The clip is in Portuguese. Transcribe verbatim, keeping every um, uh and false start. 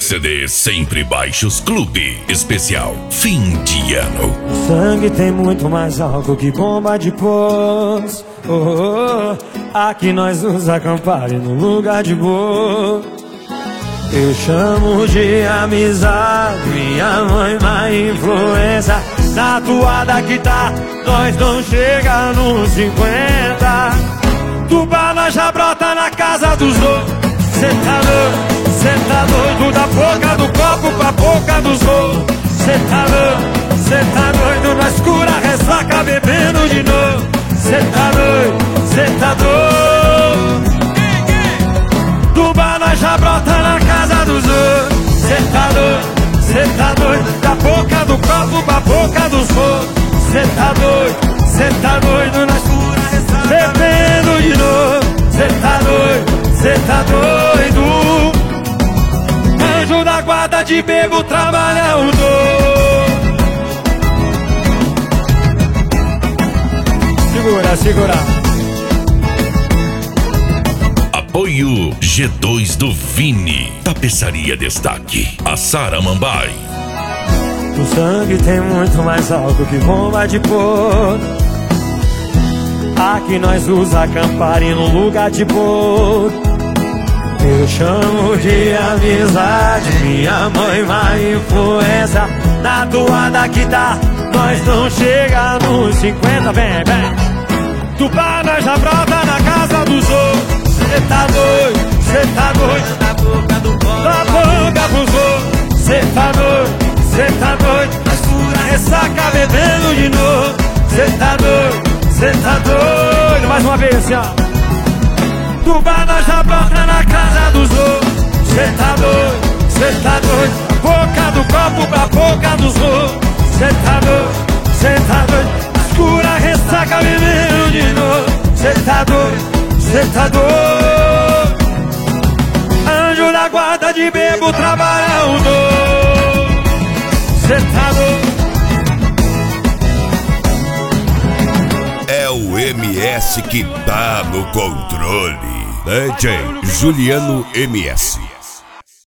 C D Sempre Baixos Clube. Especial Fim de Ano. O sangue tem muito mais álcool que bomba de poço. Oh, oh, oh. Aqui nós nos acampar no lugar de boa. Eu chamo de amizade, minha mãe má influência. Na toada que tá, nós não chega nos cinquenta. Tuba nós já brota na casa dos outros. Cê tá doido, cê tá doido da boca do copo pra boca dos outros. Cê tá doido, cê tá doido na escura, ressaca bebendo de novo. Cê tá doido, cê tá doido. Tuba nós já brota na casa dos outros. Cê tá doido, cê tá doido da boca do copo pra boca dos outros. Cê tá doido, cê tá doido na escura, ressaca bebendo de novo. Cê tá doido, cê tá doido. Anjo da guarda de bebo trabalha o dor. Segura, segura. Apoio G dois do Vini. Tapeçaria Destaque. A Sara Mambai. O sangue tem muito mais álcool que bomba de pôr. Aqui nós usa acampari no lugar de boa. Eu chamo de amizade, minha mãe má influência. Na toada que tá, nós não chega nos cinquenta. Vem, vem. Tupá nós já brota na casa dos outros. Cê tá doido, cê tá doido da boca do copo, da boca pros outros. Cê tá doido, cê tá doido na escura, ressaca bebendo de novo. Cê tá doido, cê tá doido. Mais uma vez, assim, ó. Tuba nós já brota na casa dos outros. Cê tá doido, cê tá doido da boca do copo pra boca dos outros. Cê tá doido, cê tá doido na escura, ressaca bebendo de novo. Cê tá doido, cê tá doido. Anjo da guarda de bebo trabalha o dor. Cê tá doido. É o M S que tá no controle. D J Juliano M S.